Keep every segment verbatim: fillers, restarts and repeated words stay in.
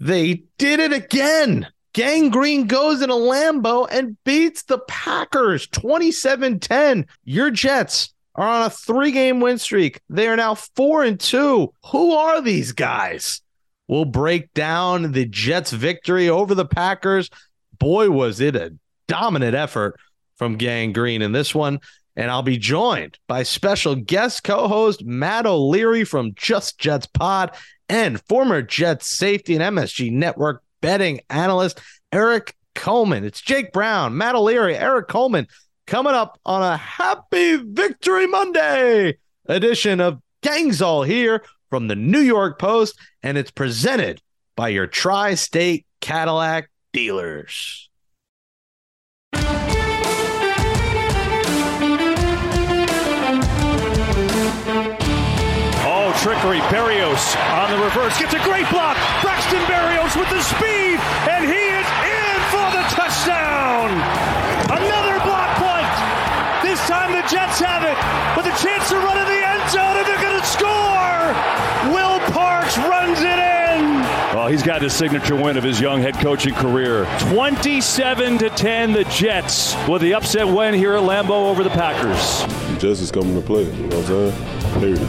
They did it again. Gang Green goes in a Lambeau and beats the Packers twenty-seven ten. Your Jets are on a three-game win streak. They are now four and two. Who are these guys? We'll break down the Jets' victory over the Packers. Boy, was it a dominant effort from Gang Green in this one. And I'll be joined by special guest co-host Matt O'Leary from Just Jets Pod and former Jets safety and M S G Network betting analyst Eric Coleman. It's Jake Brown, Matt O'Leary, Eric Coleman coming up on a Happy Victory Monday edition of Gangs All Here from the New York Post, and it's presented by your Tri-State Cadillac dealers. Oh, trickery. Berrios on the reverse. Gets a great block. Braxton Berrios with the speed, and he is in for the touchdown. Another block punt. This time the Jets have it, with a chance to run in the end zone, and they're going to score. Will Parks runs it in. Well, he's got his signature win of his young head coaching career. twenty-seven to ten, the Jets with the upset win here at Lambeau over the Packers. The Jets is coming to play, you know what I'm saying? Period.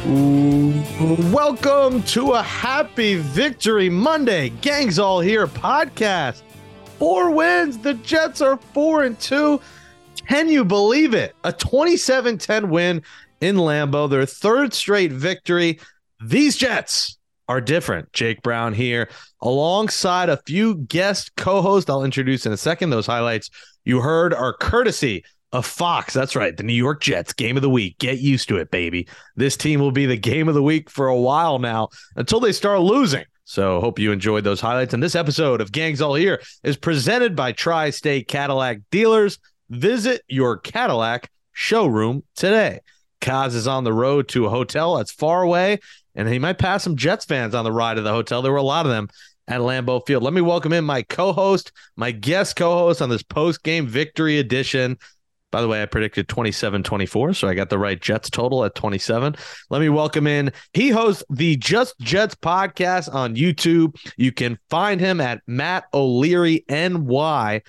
Ooh, welcome to a Happy Victory Monday Gangs All Here podcast. Four wins. The Jets are four and two. Can you believe it? A twenty-seven ten win in Lambeau, their third straight victory. These Jets are different. Jake Brown here alongside a few guest co-hosts I'll introduce in a second. Those highlights you heard are courtesy of Fox. That's right. The New York Jets game of the week. Get used to it, baby. This team will be the game of the week for a while now until they start losing. So hope you enjoyed those highlights. And this episode of Gangs All Here is presented by Tri-State Cadillac dealers. Visit your Cadillac showroom today. Kaz is on the road to a hotel that's far away, and he might pass some Jets fans on the ride to the hotel. There were a lot of them at Lambeau Field. Let me welcome in my co-host, my guest co-host on this post-game victory edition. By the way, I predicted twenty-seven twenty-four, so I got the right Jets total at twenty-seven. Let me welcome in. He hosts the Just Jets podcast on YouTube. You can find him at Matt O'Leary N Y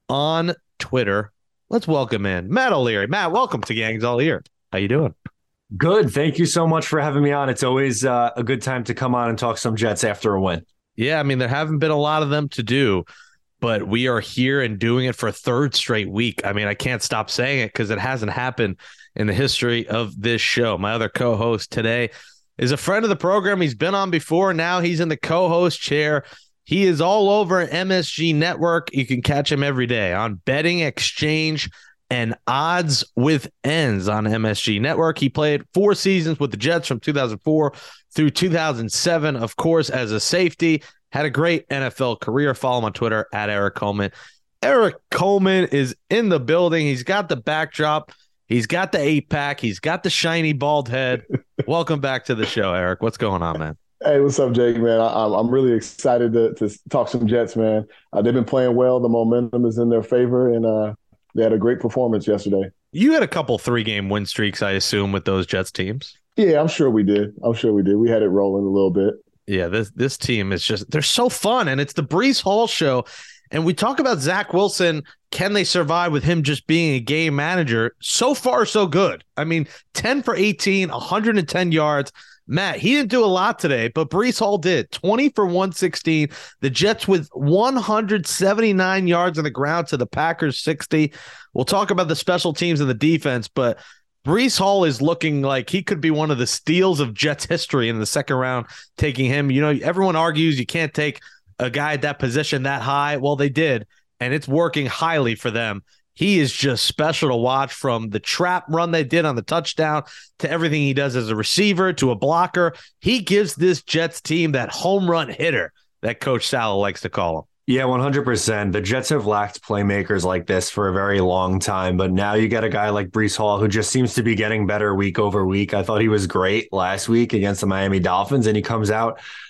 on Twitter. Let's welcome in Matt O'Leary. Matt, welcome to Gangs All Here. How you doing? Good. Thank you so much for having me on. It's always uh, a good time to come on and talk some Jets after a win. Yeah, I mean, there haven't been a lot of them to do, but we are here and doing it for a third straight week. I mean, I can't stop saying it because it hasn't happened in the history of this show. My other co-host today is a friend of the program. He's been on before. Now he's in the co-host chair. He is all over M S G Network. You can catch him every day on Betting Exchange and Odds with Ends on M S G Network. He played four seasons with the Jets from two thousand four through two thousand seven, of course, as a safety. Had a great N F L career. Follow him on Twitter at Eric Coleman. Eric Coleman is in the building. He's got the backdrop. He's got the eight-pack. He's got the shiny bald head. Welcome back to the show, Eric. What's going on, man? Hey, what's up, Jake, man? I, I'm really excited to, to talk some Jets, man. Uh, they've been playing well. The momentum is in their favor, and uh, they had a great performance yesterday. You had a couple three-game win streaks, I assume, with those Jets teams. Yeah, I'm sure we did. I'm sure we did. We had it rolling a little bit. Yeah, this this team is just, they're so fun, and it's the Breece Hall show. And we talk about Zach Wilson. Can they survive with him just being a game manager? So far, so good. I mean, ten for eighteen, one hundred ten yards. Matt, he didn't do a lot today, but Breece Hall did. twenty for one sixteen. The Jets with one hundred seventy-nine yards on the ground to the Packers sixty. We'll talk about the special teams and the defense, but Breece Hall is looking like he could be one of the steals of Jets history in the second round, taking him. You know, everyone argues you can't take a guy at that position that high. Well, they did, and it's working highly for them. He is just special to watch, from the trap run they did on the touchdown to everything he does as a receiver to a blocker. He gives this Jets team that home run hitter that Coach Saleh likes to call him. Yeah, one hundred percent. The Jets have lacked playmakers like this for a very long time, but now you get a guy like Breece Hall who just seems to be getting better week over week. I thought he was great last week against the Miami Dolphins, and he comes out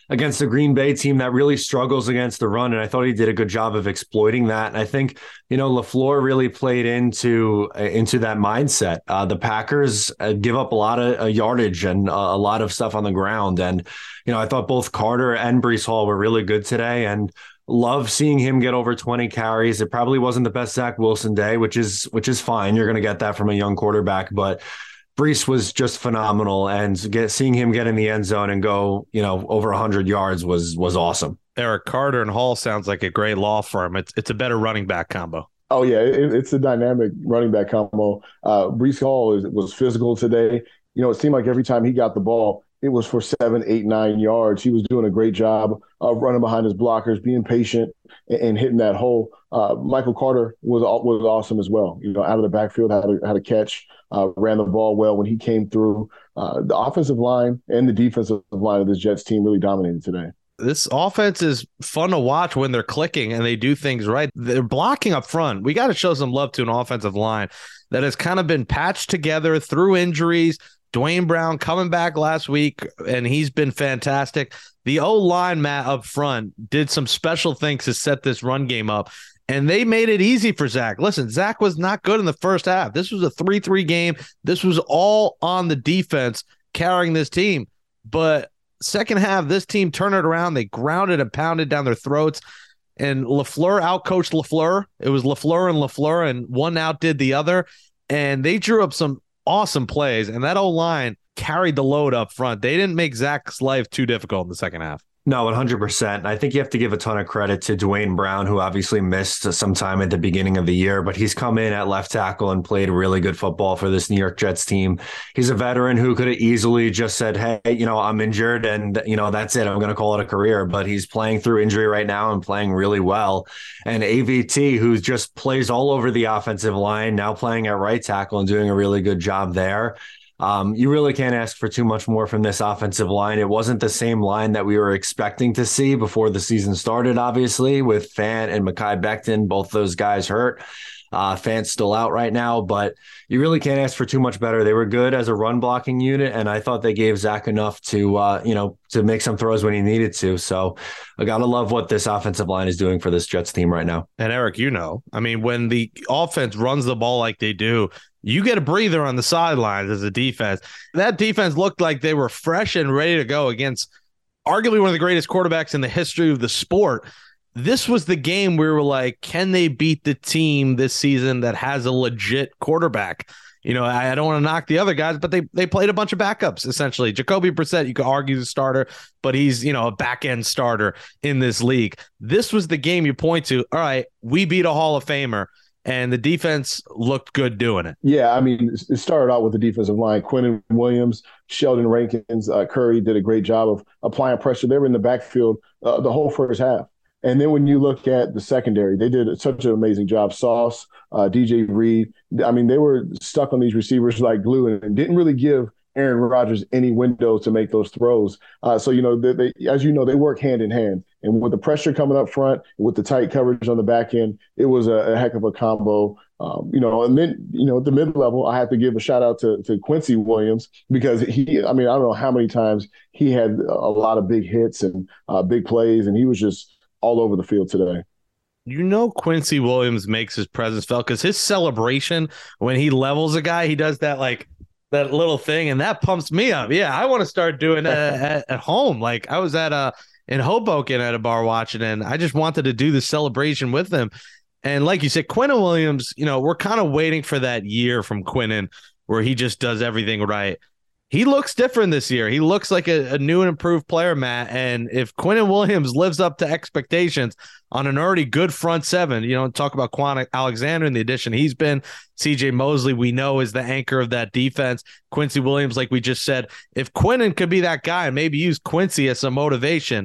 against the Green Bay team that really struggles against the run. And I thought he did a good job of exploiting that. And I think, you know, LaFleur really played into, into that mindset. Uh, the Packers uh, give up a lot of uh, yardage and uh, a lot of stuff on the ground. And, you know, I thought both Carter and Breece Hall were really good today. And love seeing him get over twenty carries. It probably wasn't the best Zach Wilson day, which is, which is fine. You're going to get that from a young quarterback, but Breece was just phenomenal, and get, seeing him get in the end zone and go, you know, over one hundred yards was was awesome. Eric, Carter and Hall sounds like a great law firm. It's it's a better running back combo. Oh, yeah, it, it's a dynamic running back combo. Uh, Breece Hall is, was physical today. You know, it seemed like every time he got the ball, it was for seven, eight, nine yards. He was doing a great job of running behind his blockers, being patient, and, and hitting that hole. Uh, Michael Carter was was awesome as well. You know, out of the backfield, had a, had a catch, uh, ran the ball well when he came through. Uh, the offensive line and the defensive line of this Jets team really dominated today. This offense is fun to watch when they're clicking and they do things right. They're blocking up front. We got to show some love to an offensive line that has kind of been patched together through injuries. Dwayne Brown coming back last week, and he's been fantastic. The O-line, Matt, up front did some special things to set this run game up, and they made it easy for Zach. Listen, Zach was not good in the first half. This was a three three game. This was all on the defense carrying this team. But second half, this team turned it around. They grounded and pounded down their throats, and LaFleur outcoached LaFleur. It was LaFleur and LaFleur, and one outdid the other, and they drew up some awesome plays, and that O-line carried the load up front. They didn't make Zach's life too difficult in the second half. No, one hundred percent. I think you have to give a ton of credit to Dwayne Brown, who obviously missed some time at the beginning of the year, but he's come in at left tackle and played really good football for this New York Jets team. He's a veteran who could have easily just said, hey, you know, I'm injured and, you know, that's it. I'm going to call it a career, but he's playing through injury right now and playing really well. And A V T, who just plays all over the offensive line, now playing at right tackle and doing a really good job there. Um, you really can't ask for too much more from this offensive line. It wasn't the same line that we were expecting to see before the season started, obviously, with Fant and Mekhi Becton, both those guys hurt. Uh, Fant's still out right now, but you really can't ask for too much better. They were good as a run blocking unit, and I thought they gave Zach enough to, uh, you know, to make some throws when he needed to. So I got to love what this offensive line is doing for this Jets team right now. And Eric, you know, I mean, when the offense runs the ball like they do, you get a breather on the sidelines as a defense. That defense looked like they were fresh and ready to go against arguably one of the greatest quarterbacks in the history of the sport. This was the game where we were like, can they beat the team this season that has a legit quarterback? You know, I, I don't want to knock the other guys, but they they played a bunch of backups, essentially. Jacoby Brissett, you could argue the starter, but he's, you know, a back-end starter in this league. This was the game you point to. All right, we beat a Hall of Famer. And the defense looked good doing it. Yeah, I mean, it started out with the defensive line. Quinnen Williams, Sheldon Rankins, uh, Curry did a great job of applying pressure. They were in the backfield uh, the whole first half. And then when you look at the secondary, they did such an amazing job. Sauce, uh, D J Reed, I mean, they were stuck on these receivers like glue and didn't really give Aaron Rodgers any window to make those throws. Uh, so, you know, they, they, as you know, they work hand in hand. And with the pressure coming up front, with the tight coverage on the back end, it was a, a heck of a combo. Um, you know, and then, you know, at the mid-level, I have to give a shout out to, to Quincy Williams because he, I mean, I don't know how many times he had a lot of big hits and uh, big plays, and he was just all over the field today. You know, Quincy Williams makes his presence felt because his celebration when he levels a guy, he does that like that little thing, and that pumps me up. Yeah, I want to start doing that at, at home. Like I was at a in Hoboken at a bar watching, and I just wanted to do the celebration with them. And like you said, Quinnen Williams, you know, we're kind of waiting for that year from Quinnen where he just does everything right. He looks different this year. He looks like a, a new and improved player, Matt. And if Quinnen Williams lives up to expectations on an already good front seven, you know, talk about Quan Alexander and the addition he's been, C J Mosley, we know, is the anchor of that defense. Quincy Williams, like we just said, if Quinnen could be that guy and maybe use Quincy as some motivation,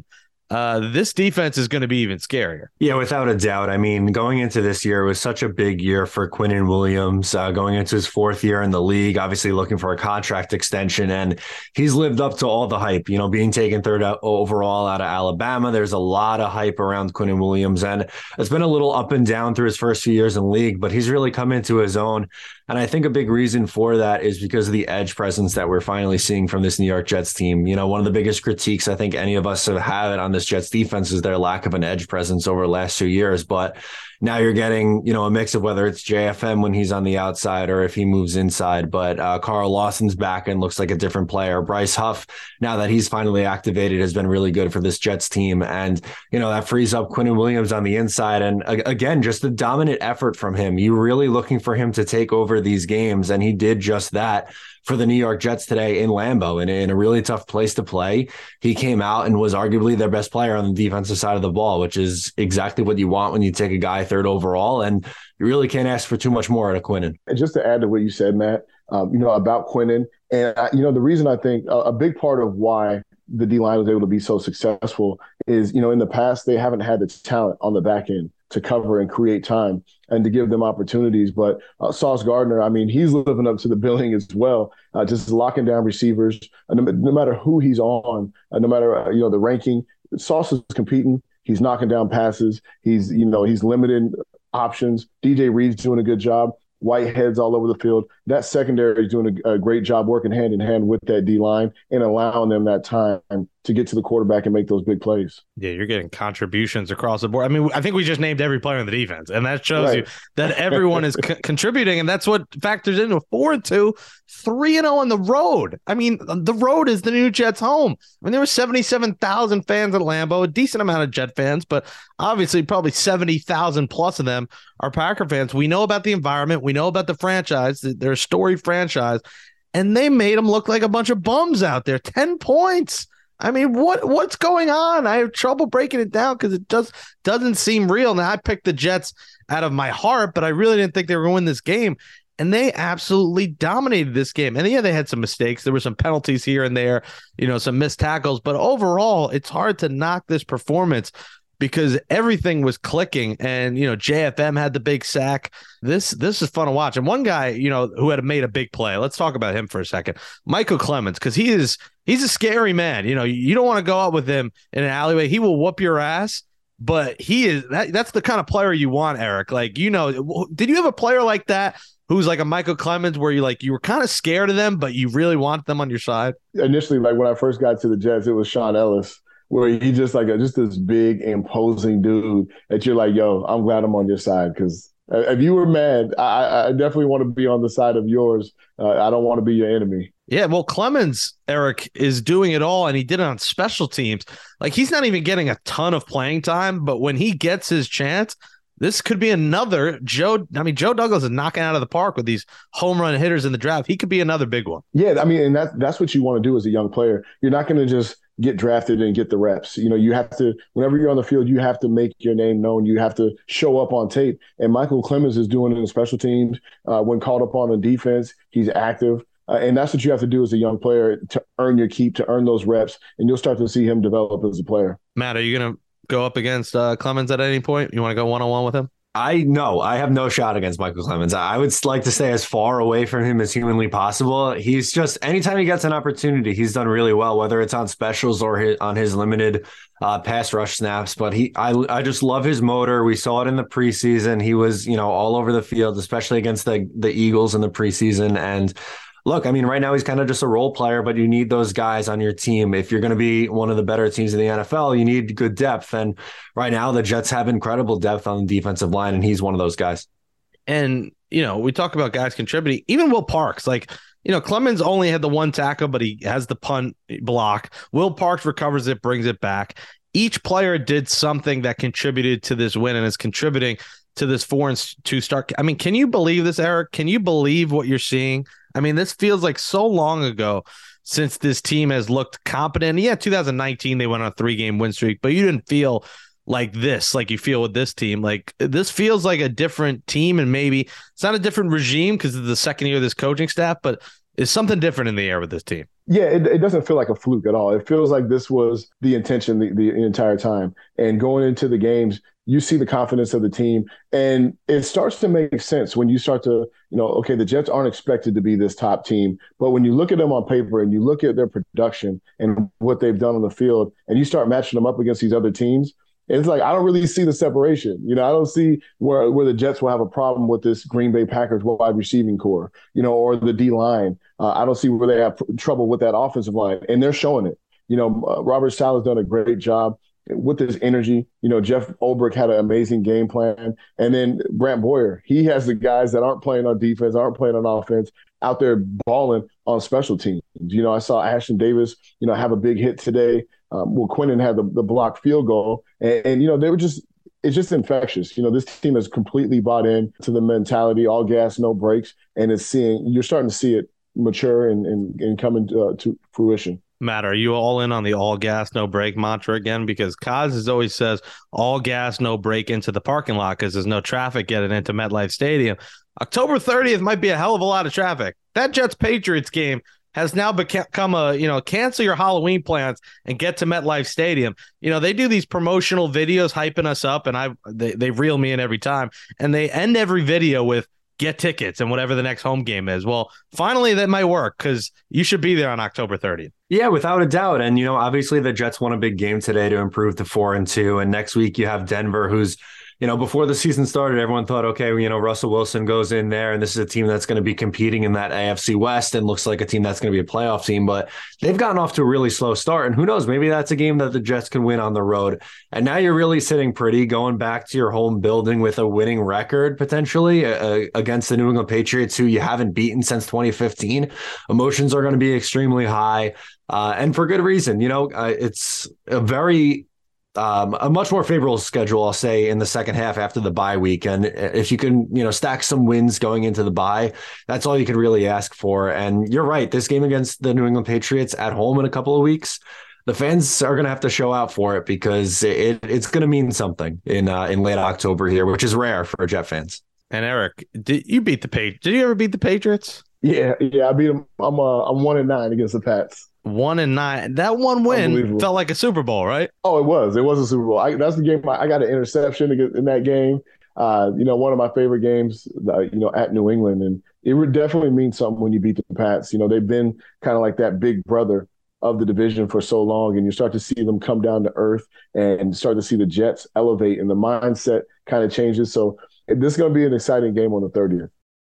uh, this defense is going to be even scarier. Yeah, without a doubt. I mean, going into this year, it was such a big year for Quinnen Williams, uh, going into his fourth year in the league, obviously looking for a contract extension. And he's lived up to all the hype, you know, being taken third overall out of Alabama. There's a lot of hype around Quinnen Williams. And it's been a little up and down through his first few years in the league, but he's really come into his own. And I think a big reason for that is because of the edge presence that we're finally seeing from this New York Jets team. You know, one of the biggest critiques I think any of us have had on this Jets defense is their lack of an edge presence over the last few years. But now you're getting, you know, a mix of whether it's J F M when he's on the outside or if he moves inside. But uh, Carl Lawson's back and looks like a different player. Bryce Huff, now that he's finally activated, has been really good for this Jets team. And, you know, that frees up Quinnen Williams on the inside. And uh, again, just a dominant effort from him. You're really looking for him to take over these games. And he did just that for the New York Jets today in Lambeau, in, in a really tough place to play. He came out and was arguably their best player on the defensive side of the ball, which is exactly what you want when you take a guy third overall. And you really can't ask for too much more out of Quinnen. And just to add to what you said, Matt, um, you know, about Quinnen, and, I, you know, the reason I think a, a big part of why the D-line was able to be so successful is, you know, in the past, they haven't had the talent on the back end to cover and create time and to give them opportunities. But uh, Sauce Gardner, I mean, he's living up to the billing as well, uh, just locking down receivers. Uh, no, no matter who he's on, uh, no matter, uh, you know, the ranking, Sauce is competing. He's knocking down passes. He's, you know, he's limiting options. D J Reed's doing a good job. Whitehead's all over the field. That secondary is doing a, a great job working hand in hand with that D-line and allowing them that time to get to the quarterback and make those big plays. Yeah, you're getting contributions across the board. I mean, I think we just named every player on the defense, and that shows right. you that everyone is co- contributing, and that's what factors into four and two, three and zero on the road. I mean, the road is the new Jets' home. I mean, there were seventy-seven thousand fans at Lambeau, a decent amount of Jet fans, but obviously probably seventy thousand plus of them are Packer fans. We know about the environment. We know about the franchise. They're a storied franchise, and they made them look like a bunch of bums out there. Ten points. I mean, what what's going on? I have trouble breaking it down because it just doesn't seem real. Now, I picked the Jets out of my heart, but I really didn't think they were going to win this game. And they absolutely dominated this game. And yeah, they had some mistakes. There were some penalties here and there, you know, some missed tackles. But overall, it's hard to knock this performance because everything was clicking. And, you know, J F M had the big sack. This this is fun to watch. And one guy, you know, who had made a big play, let's talk about him for a second. Michael Clemens, because he is he's a scary man. You know, you don't want to go out with him in an alleyway. He will whoop your ass. But he is that, that's the kind of player you want, Eric. Like, you know, did you have a player like that who's like a Michael Clemens where you like you were kind of scared of them, but you really want them on your side? Initially, like when I first got to the Jets, it was Sean Ellis, where he just like a, just this big imposing dude that you're like, yo, I'm glad I'm on your side because if you were mad, I, I definitely want to be on the side of yours. Uh, I don't want to be your enemy. Yeah, well, Clemens, Eric, is doing it all, and he did it on special teams. Like, he's not even getting a ton of playing time, but when he gets his chance, this could be another Joe. I mean, Joe Douglas is knocking out of the park with these home run hitters in the draft. He could be another big one. Yeah, I mean, and that's, that's what you want to do as a young player. You're not going to just get drafted and get the reps. You know, you have to, whenever you're on the field, you have to make your name known. You have to show up on tape. And Michael Clemens is doing it in special teams. Uh, when called upon on defense, he's active. Uh, and that's what you have to do as a young player to earn your keep, to earn those reps, and you'll start to see him develop as a player. Matt, are you going to go up against uh, Clemens at any point? You want to go one-on-one with him? I no, I have no shot against Michael Clemens. I would like to stay as far away from him as humanly possible. He's just, anytime he gets an opportunity, he's done really well, whether it's on specials or his, on his limited uh, pass rush snaps. But he, I, I just love his motor. We saw it in the preseason. He was, you know, all over the field, especially against the the Eagles in the preseason. And look, I mean, right now he's kind of just a role player, but you need those guys on your team. If you're going to be one of the better teams in the N F L, you need good depth. And right now the Jets have incredible depth on the defensive line, and he's one of those guys. And, you know, we talk about guys contributing, even Will Parks, like, you know, Clemens only had the one tackle, but he has the punt block. Will Parks recovers it, brings it back. Each player did something that contributed to this win and is contributing to this four and two start. I mean, can you believe this, Eric? Can you believe what you're seeing? I mean, this feels like so long ago since this team has looked competent. Yeah, two thousand nineteen, they went on a three-game win streak, but you didn't feel like this, like you feel with this team. Like, this feels like a different team, and maybe it's not a different regime because of the second year of this coaching staff, but it's something different in the air with this team. Yeah, it, it doesn't feel like a fluke at all. It feels like this was the intention the, the entire time. And going into the games, you see the confidence of the team. And it starts to make sense when you start to, you know, okay, the Jets aren't expected to be this top team. But when you look at them on paper and you look at their production and what they've done on the field, and you start matching them up against these other teams, it's like I don't really see the separation. You know, I don't see where where the Jets will have a problem with this Green Bay Packers wide receiving core, you know, or the D line. Uh, I don't see where they have trouble with that offensive line, and they're showing it. You know, uh, Robert Saleh's done a great job with his energy. You know, Jeff Ulbrich had an amazing game plan, and then Brant Boyer, he has the guys that aren't playing on defense, aren't playing on offense, out there balling on special teams. You know, I saw Ashton Davis, you know, have a big hit today. Um, well, Quinnen had the, the blocked field goal, and, and, you know, they were just, it's just infectious. You know, this team has completely bought in to the mentality, all gas, no brakes, and it's seeing, you're starting to see it mature and, and, and come into uh, to fruition. Matt, are you all in on the all gas, no brake mantra again? Because Kaz always says all gas, no brake into the parking lot because there's no traffic getting into MetLife Stadium. October thirtieth might be a hell of a lot of traffic. That Jets-Patriots game has now become a, you know, cancel your Halloween plans and get to MetLife Stadium. You know, they do these promotional videos hyping us up, and I they, they reel me in every time. And they end every video with get tickets and whatever the next home game is. Well, finally, that might work because you should be there on October thirtieth. Yeah, without a doubt. And, you know, obviously the Jets won a big game today to improve to four and two. And next week you have Denver, who's, you know, before the season started, everyone thought, okay, you know, Russell Wilson goes in there and this is a team that's going to be competing in that A F C West and looks like a team that's going to be a playoff team. But they've gotten off to a really slow start. And who knows, maybe that's a game that the Jets can win on the road. And now you're really sitting pretty, going back to your home building with a winning record potentially uh, against the New England Patriots, who you haven't beaten since twenty fifteen. Emotions are going to be extremely high. Uh, and for good reason. You know, uh, it's a very Um, a much more favorable schedule, I'll say, in the second half after the bye week. And if you can, you know, stack some wins going into the bye, that's all you can really ask for. And you're right. This game against the New England Patriots at home in a couple of weeks, the fans are going to have to show out for it because it, it's going to mean something in uh, in late October here, which is rare for Jet fans. And Eric, did you beat the Patriots? Did you ever beat the Patriots? Yeah, yeah, I beat them. I'm uh, I'm one and nine against the Pats. One and nine. That one win felt like a Super Bowl, right? Oh, it was. It was a Super Bowl. I, that's the game. I, I got an interception in that game. Uh, you know, one of my favorite games. Uh, you know, at New England, and it would definitely mean something when you beat the Pats. You know, they've been kind of like that big brother of the division for so long, and you start to see them come down to earth and start to see the Jets elevate, and the mindset kind of changes. So this is going to be an exciting game on the thirtieth.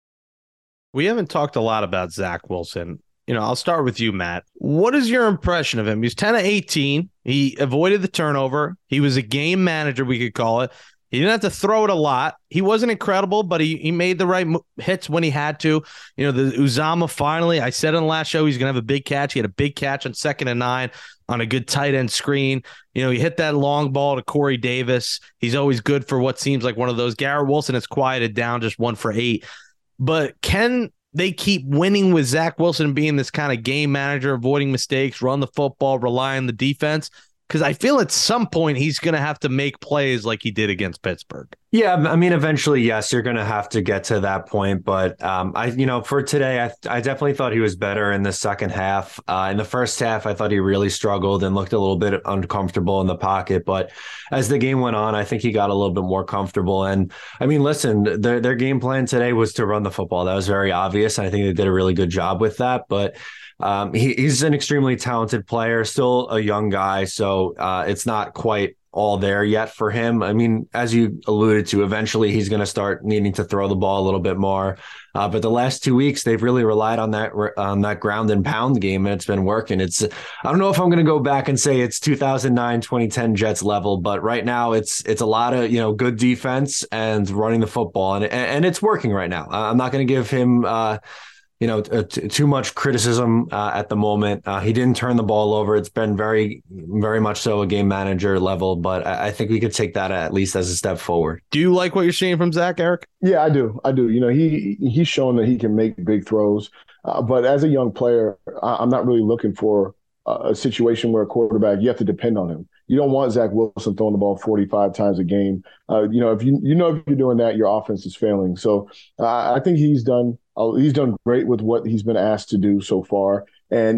We haven't talked a lot about Zach Wilson. You know, I'll start with you, Matt. What is your impression of him? He's ten of eighteen. He avoided the turnover. He was a game manager, we could call it. He didn't have to throw it a lot. He wasn't incredible, but he, he made the right hits when he had to. You know, the Uzama finally, I said in the last show, he's going to have a big catch. He had a big catch on second and nine on a good tight end screen. You know, he hit that long ball to Corey Davis. He's always good for what seems like one of those. Garrett Wilson has quieted down, just one for eight. But can they keep winning with Zach Wilson being this kind of game manager, avoiding mistakes, run the football, rely on the defense? Because I feel at some point he's going to have to make plays like he did against Pittsburgh. Yeah, I mean, eventually, yes, you're going to have to get to that point. But um, I, you know, for today, I, I definitely thought he was better in the second half. Uh, in the first half, I thought he really struggled and looked a little bit uncomfortable in the pocket. But as the game went on, I think he got a little bit more comfortable. And I mean, listen, their their game plan today was to run the football. That was very obvious. And I think they did a really good job with that. But Um, he, he's an extremely talented player, still a young guy, so uh, it's not quite all there yet for him. I mean, as you alluded to, eventually he's going to start needing to throw the ball a little bit more. Uh, but the last two weeks, they've really relied on that on that ground and pound game, and it's been working. It's I don't know if I'm going to go back and say it's two thousand nine, twenty ten Jets level, but right now it's it's a lot of you know good defense and running the football, and and it's working right now. I'm not going to give him. Uh, you know, t- too much criticism uh, at the moment. Uh, he didn't turn the ball over. It's been very, very much so a game manager level, but I, I think we could take that at least as a step forward. Do you like what you're seeing from Zach, Eric? Yeah, I do. I do. You know, he he's shown that he can make big throws, uh, but as a young player, I, I'm not really looking for a, a situation where a quarterback, you have to depend on him. You don't want Zach Wilson throwing the ball forty-five times a game. Uh, you know, if you you know if you're doing that, your offense is failing. So uh, I think he's done. He's done great with what he's been asked to do so far. And, you know,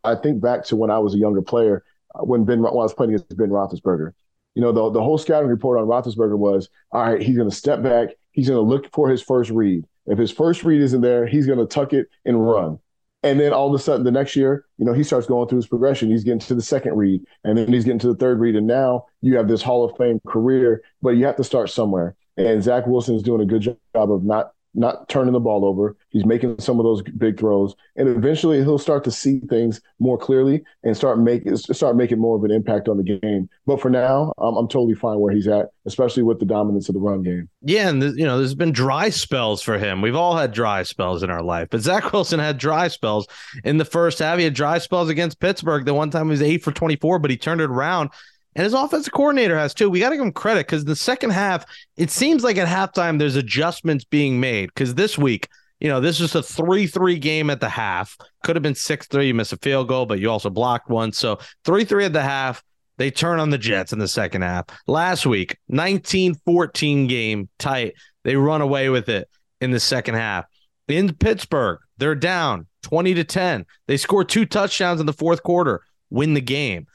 I think back to when I was a younger player, uh, when Ben when I was playing against Ben Roethlisberger. You know, the, the whole scouting report on Roethlisberger was, all right, he's going to step back. He's going to look for his first read. If his first read isn't there, he's going to tuck it and run. And then all of a sudden, the next year, you know, he starts going through his progression. He's getting to the second read, and then he's getting to the third read. And now you have this Hall of Fame career, but you have to start somewhere. And Zach Wilson is doing a good job of not not turning the ball over. He's making some of those big throws, and eventually he'll start to see things more clearly and start making start making more of an impact on the game. But for now, um, I'm totally fine where he's at, especially with the dominance of the run game. Yeah, and you know, there's been dry spells for him. We've all had dry spells in our life, but Zach Wilson had dry spells in the first half. He had dry spells against Pittsburgh. The one time he was eight for twenty-four, but he turned it around. And his offensive coordinator has too. We got to give him credit because the second half, it seems like at halftime there's adjustments being made. Because this week, you know, this is a three three game at the half. Could have been six three. You miss a field goal, but you also blocked one. So three three at the half. They turn on the Jets in the second half. Last week, nineteen fourteen game, tight. They run away with it in the second half. In Pittsburgh, they're down twenty to ten. They score two touchdowns in the fourth quarter, win the game.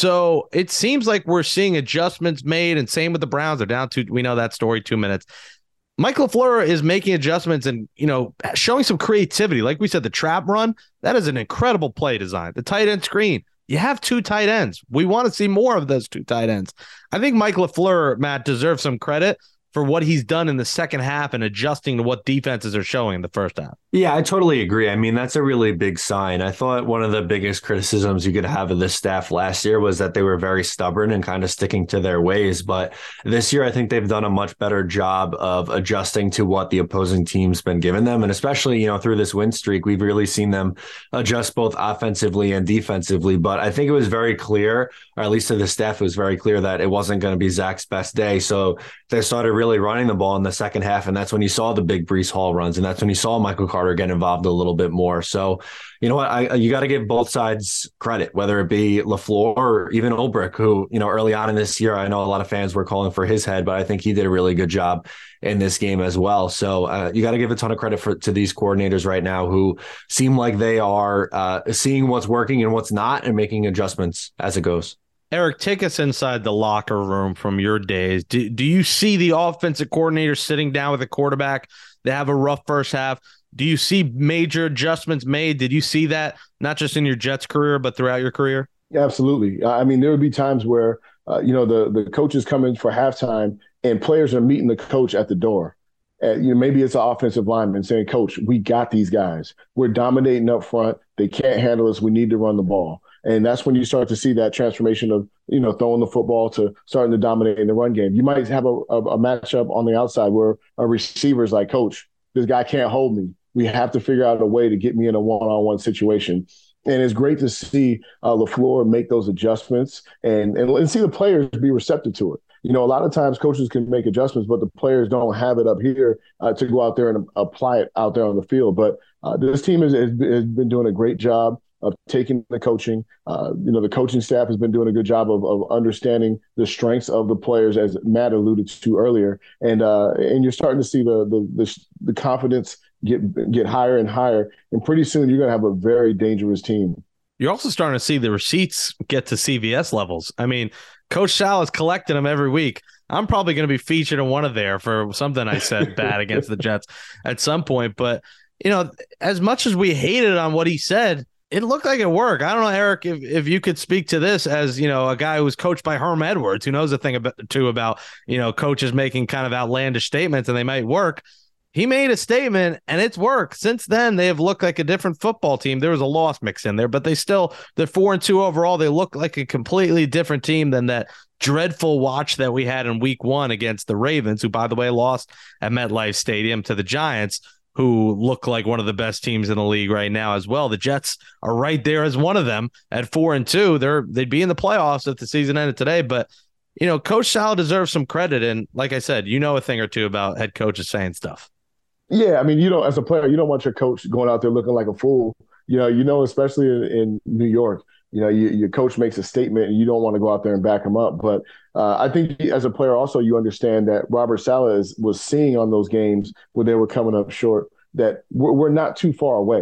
So it seems like we're seeing adjustments made, and same with the Browns. They're down two. We know that story, two minutes. Mike LaFleur is making adjustments and, you know, showing some creativity. Like we said, the trap run, that is an incredible play design. The tight end screen, you have two tight ends. We want to see more of those two tight ends. I think Mike LaFleur, Matt, deserves some credit for what he's done in the second half and adjusting to what defenses are showing in the first half. Yeah, I totally agree. I mean, that's a really big sign. I thought one of the biggest criticisms you could have of this staff last year was that they were very stubborn and kind of sticking to their ways. But this year, I think they've done a much better job of adjusting to what the opposing team's been giving them. And especially, you know, through this win streak, we've really seen them adjust both offensively and defensively. But I think it was very clear, or at least to the staff, it was very clear that it wasn't going to be Zach's best day. So they started really running the ball in the second half. And that's when you saw the big Breece Hall runs. And that's when you saw Michael Carter get involved a little bit more. So, you know what, I, you got to give both sides credit, whether it be LaFleur or even Ulbrich, who, you know, early on in this year, I know a lot of fans were calling for his head, but I think he did a really good job in this game as well. So uh, you got to give a ton of credit for to these coordinators right now who seem like they are uh, seeing what's working and what's not and making adjustments as it goes. Eric, take us inside the locker room from your days. Do, do you see the offensive coordinator sitting down with a quarterback? They have a rough first half. Do you see major adjustments made? Did you see that not just in your Jets career, but throughout your career? Yeah, absolutely. I mean, there would be times where, uh, you know, the, the coaches come in for halftime and players are meeting the coach at the door. Uh, you know, maybe it's an offensive lineman saying, Coach, we got these guys. We're dominating up front. They can't handle us. We need to run the ball. And that's when you start to see that transformation of, you know, throwing the football to starting to dominate in the run game. You might have a, a, a matchup on the outside where a receiver's like, Coach, this guy can't hold me. We have to figure out a way to get me in a one-on-one situation. And it's great to see uh, LaFleur make those adjustments and, and and see the players be receptive to it. You know, a lot of times coaches can make adjustments, but the players don't have it up here uh, to go out there and apply it out there on the field. But uh, this team has, has been doing a great job of taking the coaching. Uh, you know, the coaching staff has been doing a good job of, of understanding the strengths of the players, as Matt alluded to earlier. And uh, and you're starting to see the the the, the confidence get get higher and higher. And pretty soon you're going to have a very dangerous team. You're also starting to see the receipts get to C V S levels. I mean, Coach Sal is collecting them every week. I'm probably going to be featured in one of there for something I said bad against the Jets at some point. But, you know, as much as we hated on what he said, it looked like it worked. I don't know, Eric, if, if you could speak to this as, you know, a guy who was coached by Herm Edwards, who knows a thing about, too about, you know, coaches making kind of outlandish statements and they might work. He made a statement and it's worked. Since then, they have looked like a different football team. There was a loss mix in there, but they still, they're four and two overall. They look like a completely different team than that dreadful watch that we had in week one against the Ravens, who, by the way, lost at MetLife Stadium to the Giants, who look like one of the best teams in the league right now as well. The Jets are right there as one of them at four and two. They're, they'd be in the playoffs if the season ended today, but you know, Coach Sal deserves some credit. And like I said, you know a thing or two about head coaches saying stuff. Yeah, I mean, you know, as a player, you don't want your coach going out there looking like a fool. You know, you know, especially in, in New York, you know, you, your coach makes a statement and you don't want to go out there and back him up. But uh, I think as a player also, you understand that Robert Saleh is, was seeing on those games where they were coming up short that we're, we're not too far away.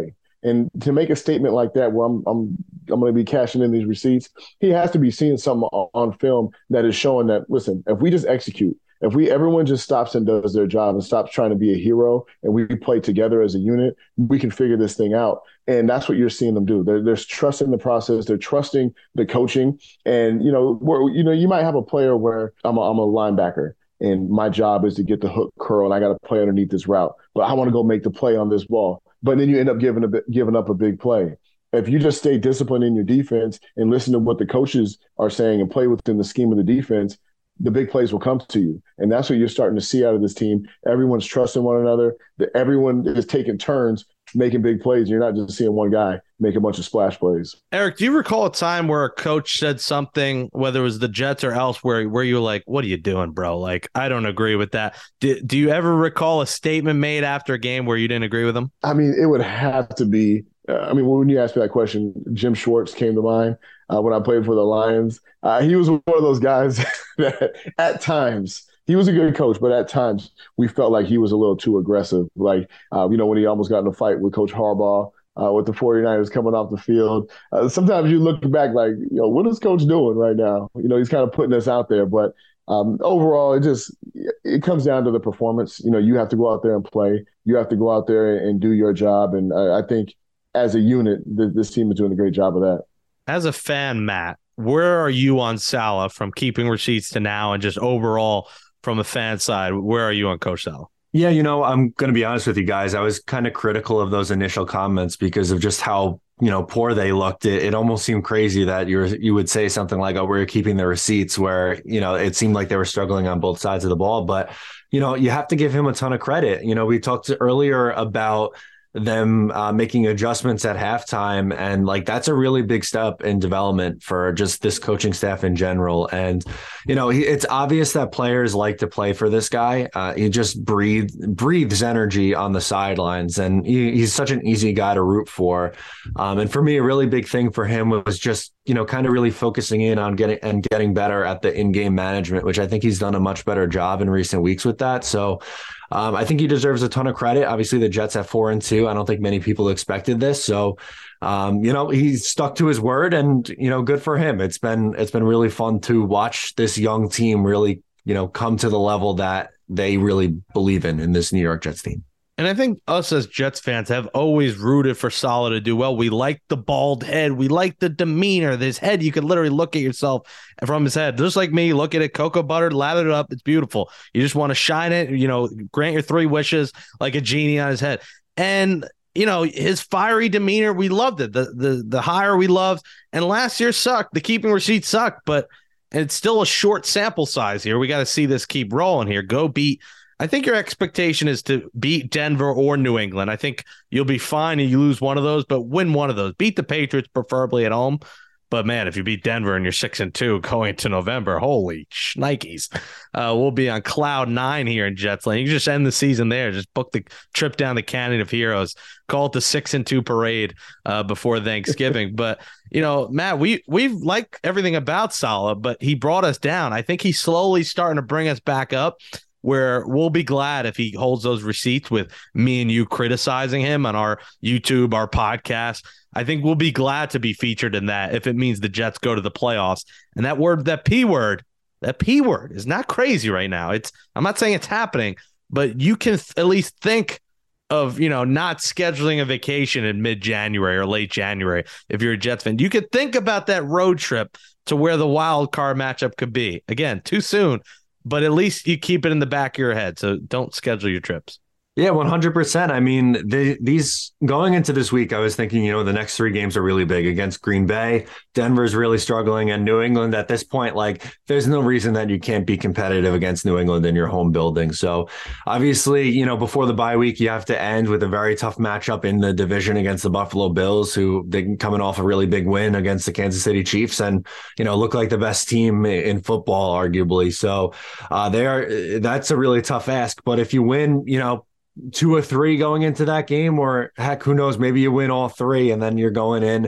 And to make a statement like that, where I'm I'm I'm going to be cashing in these receipts, he has to be seeing something on film that is showing that, listen, if we just execute, if we everyone just stops and does their job and stops trying to be a hero and we play together as a unit, we can figure this thing out. And that's what you're seeing them do. They're, they're trusting the process. They're trusting the coaching. And, you know, where, you know, you might have a player where I'm a, I'm a linebacker and my job is to get the hook curl and I got to play underneath this route, but I want to go make the play on this ball. But then you end up giving a bit, giving up a big play. If you just stay disciplined in your defense and listen to what the coaches are saying and play within the scheme of the defense, the big plays will come to you. And that's what you're starting to see out of this team. Everyone's trusting one another. The, everyone is taking turns making big plays. You're not just seeing one guy make a bunch of splash plays. Eric, do you recall a time where a coach said something, whether it was the Jets or elsewhere, where you were like, what are you doing, bro? Like, I don't agree with that. Do, do you ever recall a statement made after a game where you didn't agree with him? I mean, it would have to be uh, I mean, when you asked me that question, Jim Schwartz came to mind uh, when I played for the Lions. Uh, he was one of those guys that at times – he was a good coach, but at times we felt like he was a little too aggressive. Like, uh, you know, when he almost got in a fight with Coach Harbaugh uh, with the 49ers coming off the field. Uh, sometimes you look back like, you know, what is Coach doing right now? You know, he's kind of putting us out there. But um, overall, it just it comes down to the performance. You know, you have to go out there and play. You have to go out there and, and do your job. And I, I think as a unit, th- this team is doing a great job of that. As a fan, Matt, where are you on Saleh from keeping receipts to now and just overall – from a fan side, where are you on Coach Saleh? Yeah, you know, I'm going to be honest with you guys. I was kind of critical of those initial comments because of just how, you know, poor they looked. It, it almost seemed crazy that you you would say something like, oh, we're keeping the receipts, where, you know, it seemed like they were struggling on both sides of the ball. But, you know, you have to give him a ton of credit. You know, we talked earlier about them uh, making adjustments at halftime. And like, that's a really big step in development for just this coaching staff in general. And, you know, he, it's obvious that players like to play for this guy. Uh, he just breathe, breathes energy on the sidelines, and he, he's such an easy guy to root for. Um, and for me, a really big thing for him was just, you know, kind of really focusing in on getting and getting better at the in-game management, which I think he's done a much better job in recent weeks with that. So Um, I think he deserves a ton of credit. Obviously, the Jets at four and two. I don't think many people expected this. So, um, you know, he's stuck to his word, and, you know, good for him. It's been it's been really fun to watch this young team really, you know, come to the level that they really believe in in this New York Jets team. And I think us as Jets fans have always rooted for Saleh to do well. We like the bald head. We like the demeanor. His head, you could literally look at yourself from his head. Just like me, look at it, cocoa butter, lather it up. It's beautiful. You just want to shine it, you know, grant your three wishes like a genie on his head. And, you know, his fiery demeanor, we loved it. The the the hire we loved. And last year sucked. The keeping receipts sucked, but it's still a short sample size here. We got to see this keep rolling here. Go beat. I think your expectation is to beat Denver or New England. I think you'll be fine and you lose one of those, but win one of those. Beat the Patriots, preferably at home. But, man, if you beat Denver and you're six and two going into November, holy shnikes. Uh, we'll be on cloud nine here in Jets Land. You can just end the season there. Just book the trip down the Canyon of Heroes. Call it the six and two parade uh, before Thanksgiving. But, you know, Matt, we we like everything about Saleh, but he brought us down. I think he's slowly starting to bring us back up, where we'll be glad if he holds those receipts with me and you criticizing him on our YouTube, our podcast. I think we'll be glad to be featured in that if it means the Jets go to the playoffs. And that word, that P word, that P word is not crazy right now. It's I'm not saying it's happening, but you can th- at least think of, you know, not scheduling a vacation in mid-January or late January if you're a Jets fan. You could think about that road trip to where the wild card matchup could be. Again, too soon. But at least you keep it in the back of your head, so don't schedule your trips. Yeah, one hundred percent. I mean, the, these going into this week, I was thinking, you know, the next three games are really big against Green Bay. Denver's really struggling, and New England at this point, like, there's no reason that you can't be competitive against New England in your home building. So obviously, you know, before the bye week, you have to end with a very tough matchup in the division against the Buffalo Bills, who they coming off a really big win against the Kansas City Chiefs and, you know, look like the best team in football, arguably. So uh, they are, that's a really tough ask. But if you win, you know, two or three going into that game, or heck, who knows, maybe you win all three and then you're going in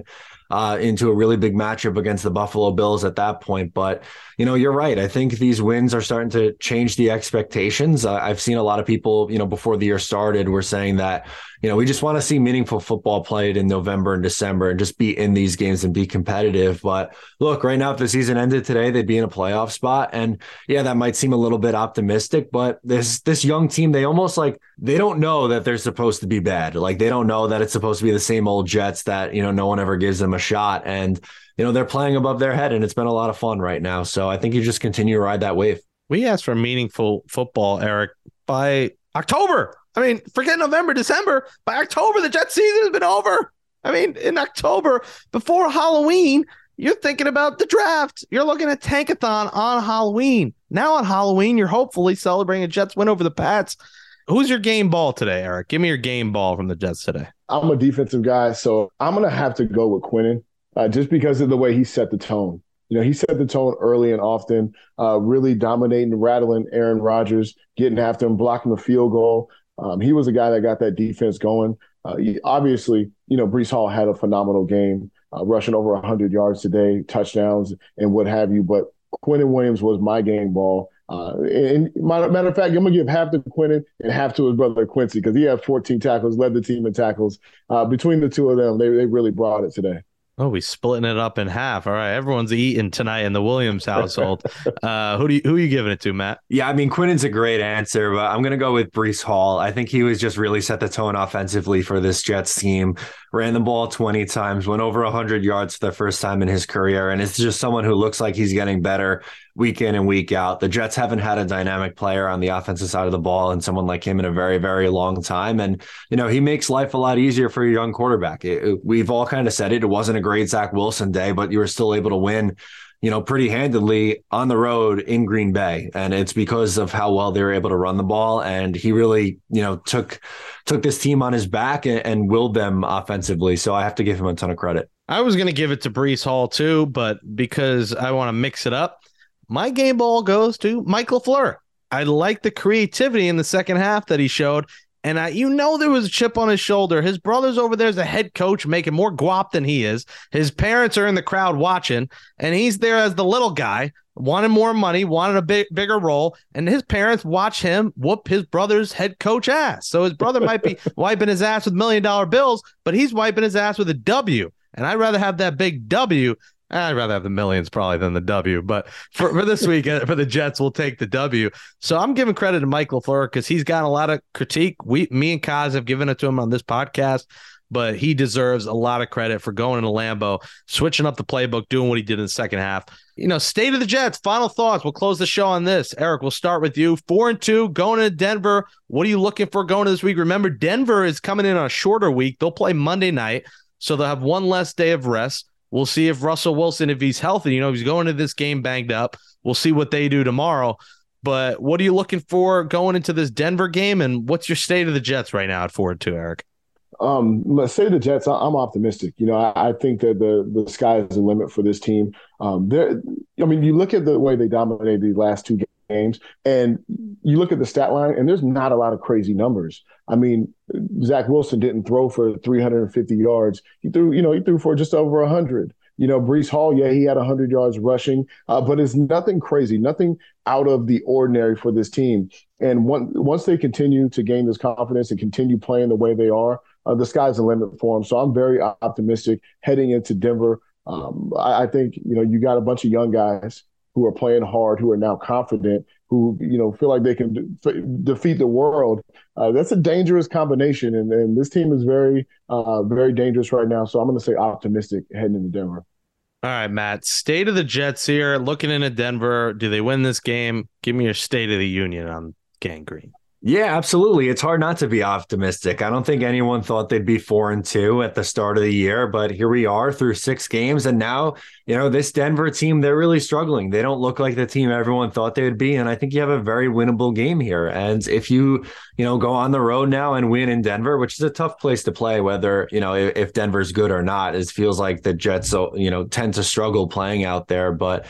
uh, into a really big matchup against the Buffalo Bills at that point. But, you know, you're right. I think these wins are starting to change the expectations. Uh, I've seen a lot of people, you know, before the year started, were saying that, you know, we just want to see meaningful football played in November and December and just be in these games and be competitive. But look, right now, if the season ended today, they'd be in a playoff spot. And yeah, that might seem a little bit optimistic, but this this young team, they almost like, they don't know that they're supposed to be bad. Like, they don't know that it's supposed to be the same old Jets that, you know, no one ever gives them a shot. And, you know, they're playing above their head, and it's been a lot of fun right now. So I think you just continue to ride that wave. We asked for meaningful football, Eric, by October. I mean, forget November, December. By October, the Jets season has been over. I mean, in October, before Halloween, you're thinking about the draft. You're looking at Tankathon on Halloween. Now on Halloween, you're hopefully celebrating a Jets win over the Pats. Who's your game ball today, Eric? Give me your game ball from the Jets today. I'm a defensive guy, so I'm going to have to go with Quinnen uh, just because of the way he set the tone. You know, he set the tone early and often, uh, really dominating, rattling Aaron Rodgers, getting after him, blocking the field goal. Um, he was a guy that got that defense going. Uh, he, obviously, you know, Breece Hall had a phenomenal game, uh, rushing over one hundred yards today, touchdowns and what have you. But Quinnen Williams was my game ball. Uh, and matter of fact, I'm going to give half to Quinnen and half to his brother Quincy because he had fourteen tackles, led the team in tackles. Uh, between the two of them, they they really brought it today. Oh, we splitting it up in half. All right, everyone's eating tonight in the Williams household. uh, who do you, who are you giving it to, Matt? Yeah, I mean, Quinnen's a great answer, but I'm going to go with Breece Hall. I think he was just really set the tone offensively for this Jets team. Ran the ball twenty times, went over one hundred yards for the first time in his career, and it's just someone who looks like he's getting better week in and week out. The Jets haven't had a dynamic player on the offensive side of the ball and someone like him in a very, very long time. And, you know, he makes life a lot easier for a young quarterback. It, it, we've all kind of said it. It wasn't a great Zach Wilson day, but you were still able to win, you know, pretty handedly on the road in Green Bay. And it's because of how well they were able to run the ball. And he really, you know, took took this team on his back and, and willed them offensively. So I have to give him a ton of credit. I was going to give it to Breece Hall too, but because I want to mix it up, my game ball goes to Mike LaFleur. I like the creativity in the second half that he showed. And I, you know, there was a chip on his shoulder. His brother's over there as a head coach making more guap than he is. His parents are in the crowd watching, and he's there as the little guy, wanted more money, wanted a big, bigger role. And his parents watch him whoop his brother's head coach ass. So his brother might be wiping his ass with million dollar bills, but he's wiping his ass with a W. And I'd rather have that big W. I'd rather have the millions probably than the W, but for, for this week, for the Jets, we'll take the W. So I'm giving credit to Mike LaFleur because he's gotten a lot of critique. We, me and Kaz have given it to him on this podcast, but he deserves a lot of credit for going into Lambeau, switching up the playbook, doing what he did in the second half. You know, state of the Jets, final thoughts. We'll close the show on this. Eric, we'll start with you. Four and two, going to Denver. What are you looking for going to this week? Remember, Denver is coming in on a shorter week. They'll play Monday night, so they'll have one less day of rest. We'll see if Russell Wilson, if he's healthy, you know, if he's going to this game banged up. We'll see what they do tomorrow. But what are you looking for going into this Denver game? And what's your state of the Jets right now at four and two, Eric? Um, let's say the Jets. I'm optimistic. You know, I, I think that the the sky is the limit for this team. Um, there. I mean, you look at the way they dominated these last two games, and you look at the stat line, and there's not a lot of crazy numbers. I mean, Zach Wilson didn't throw for three hundred fifty yards. He threw, you know, he threw for just over one hundred. You know, Breece Hall, yeah, he had one hundred yards rushing, uh, but it's nothing crazy, nothing out of the ordinary for this team. And one, once they continue to gain this confidence and continue playing the way they are, uh, the sky's the limit for them. So I'm very optimistic heading into Denver. Um, I, I think, you know, you got a bunch of young guys who are playing hard, who are now confident, who, you know, feel like they can de- defeat the world. Uh, that's a dangerous combination. And, and this team is very, uh, very dangerous right now. So I'm going to say optimistic heading into Denver. All right, Matt, state of the Jets here, looking into Denver. Do they win this game? Give me your state of the union on Gang Green. Yeah, absolutely. It's hard not to be optimistic. I don't think anyone thought they'd be four and two at the start of the year, but here we are through six games. And now, you know, this Denver team, they're really struggling. They don't look like the team everyone thought they would be. And I think you have a very winnable game here. And if you, you know, go on the road now and win in Denver, which is a tough place to play, whether, you know, if, if Denver's good or not, it feels like the Jets, you know, tend to struggle playing out there. But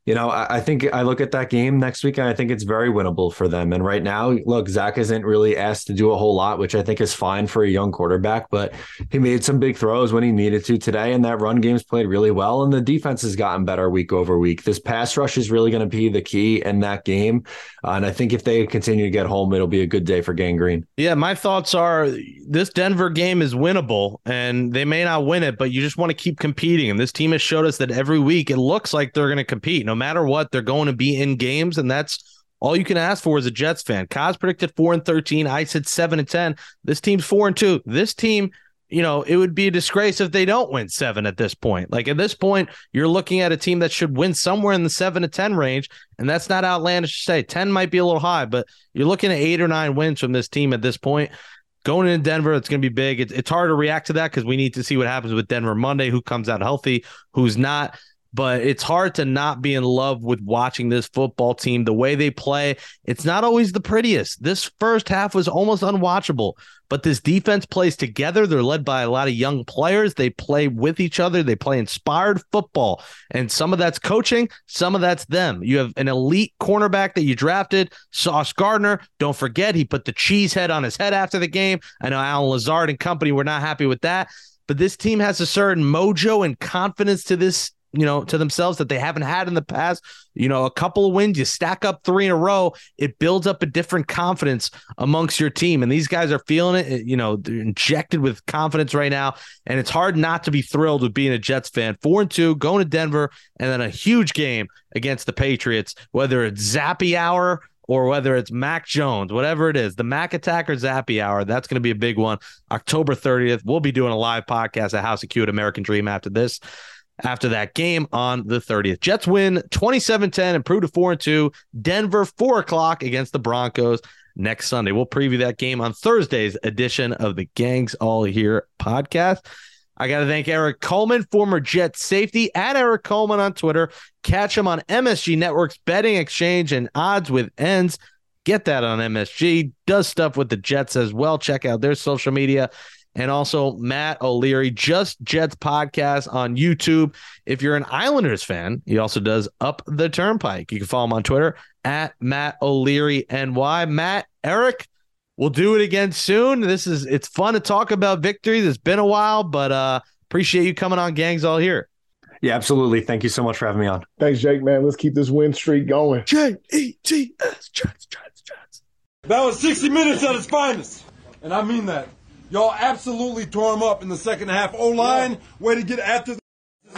You know, I, I think I look at that game next week and I think it's very winnable for them. And right now, look, Zach isn't really asked to do a whole lot, which I think is fine for a young quarterback, but he made some big throws when he needed to today. And that run game's played really well. And the defense has gotten better week over week. This pass rush is really going to be the key in that game. Uh, and I think if they continue to get home, it'll be a good day for Gang Green. Yeah, my thoughts are this Denver game is winnable and they may not win it, but you just want to keep competing. And this team has showed us that every week it looks like they're going to compete. No matter what, they're going to be in games, and that's all you can ask for as a Jets fan. Kaz predicted four and thirteen. I said seven and ten. This team's four and two. This team, you know, it would be a disgrace if they don't win seven at this point. Like at this point, you're looking at a team that should win somewhere in the seven to ten range, and that's not outlandish to say. ten might be a little high, but you're looking at eight or nine wins from this team at this point. Going into Denver, it's going to be big. It's, it's hard to react to that because we need to see what happens with Denver Monday, who comes out healthy, who's not. But it's hard to not be in love with watching this football team. The way they play, it's not always the prettiest. This first half was almost unwatchable, but this defense plays together. They're led by a lot of young players. They play with each other. They play inspired football, and some of that's coaching, some of that's them. You have an elite cornerback that you drafted, Sauce Gardner. Don't forget, he put the cheese head on his head after the game. I know Alan Lazard and company were not happy with that, but this team has a certain mojo and confidence to this you know, to themselves that they haven't had in the past. You know, a couple of wins, you stack up three in a row, it builds up a different confidence amongst your team. And these guys are feeling it, you know, they're injected with confidence right now. And it's hard not to be thrilled with being a Jets fan. Four and two, going to Denver, and then a huge game against the Patriots, whether it's Zappy Hour or whether it's Mac Jones, whatever it is, the Mac Attack or Zappy Hour, that's going to be a big one. October thirtieth, we'll be doing a live podcast at House of Q at American Dream after this. After that game on the thirtieth. Jets win twenty-seven ten, improve to four and two. Denver, four o'clock against the Broncos next Sunday. We'll preview that game on Thursday's edition of the Gangs All Here podcast. I got to thank Eric Coleman, former Jets safety, at Eric Coleman on Twitter. Catch him on M S G Network's Betting Exchange and Odds with Ends. Get that on M S G. Does stuff with the Jets as well. Check out their social media. And also Matt O'Leary, Just Jets podcast on YouTube. If you're an Islanders fan, he also does Up the Turnpike. You can follow him on Twitter at Matt O'Leary N Y. Matt, Eric, we'll do it again soon. This is it's fun to talk about victories. It's been a while, but uh, appreciate you coming on Gangs All Here. Yeah, absolutely. Thank you so much for having me on. Thanks, Jake, man. Let's keep this win streak going. J E T S, Jets, Jets, Jets. That was sixty minutes at its finest, and I mean that. Y'all absolutely tore him up in the second half. O-line, way to get after the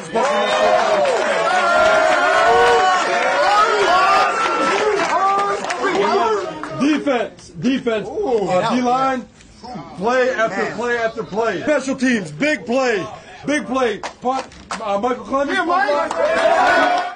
defense, defense, uh, D-line, play after play after play. Special teams, big play, big play. Punt, uh, Michael Clemens. Here, Mike.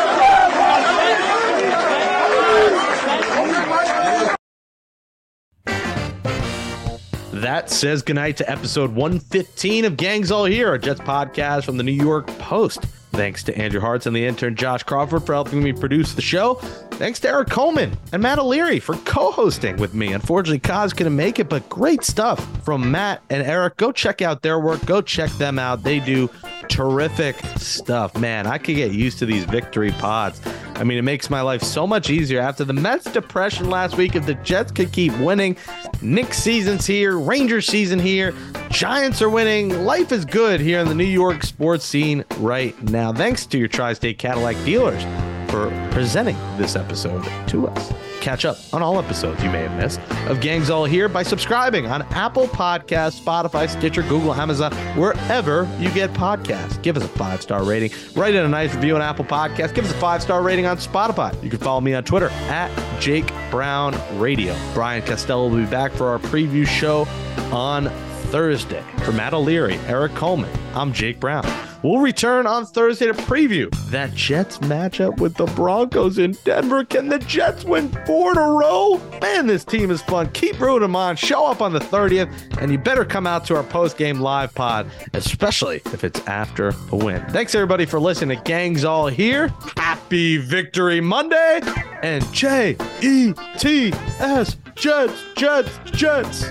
That says goodnight to episode one fifteen of Gangs All Here, our Jets podcast from the New York Post. Thanks to Andrew Hartz and the intern Josh Crawford for helping me produce the show. Thanks to Eric Coleman and Matt O'Leary for co-hosting with me. Unfortunately, Kaz couldn't make it, but great stuff from Matt and Eric. Go check out their work. Go check them out. They do terrific stuff. Man, I could get used to these victory pods. I mean, it makes my life so much easier. After the Mets depression last week, if the Jets could keep winning, Knicks season's here, Rangers season here, Giants are winning. Life is good here in the New York sports scene right now. Thanks to your Tri-State Cadillac dealers for presenting this episode to us. Catch up on all episodes you may have missed of Gangs All Here by subscribing on Apple Podcasts, Spotify, Stitcher, Google, Amazon, wherever you get podcasts. Give us a five-star rating. Write in a nice review on Apple Podcasts. Give us a five-star rating on Spotify. You can follow me on Twitter at Jake Brown Radio. Brian Costello will be back for our preview show on Thursday. For Matt O'Leary, Eric Coleman, I'm Jake Brown. We'll return on Thursday to preview that Jets matchup with the Broncos in Denver. Can the Jets win four in a row? Man, this team is fun. Keep rooting them on. Show up on the thirtieth, and you better come out to our post-game live pod, especially if it's after a win. Thanks, everybody, for listening to Gangs All Here. Happy Victory Monday, and J E T S, Jets, Jets, Jets.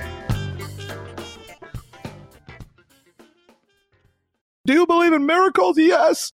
Do you believe in miracles? Yes.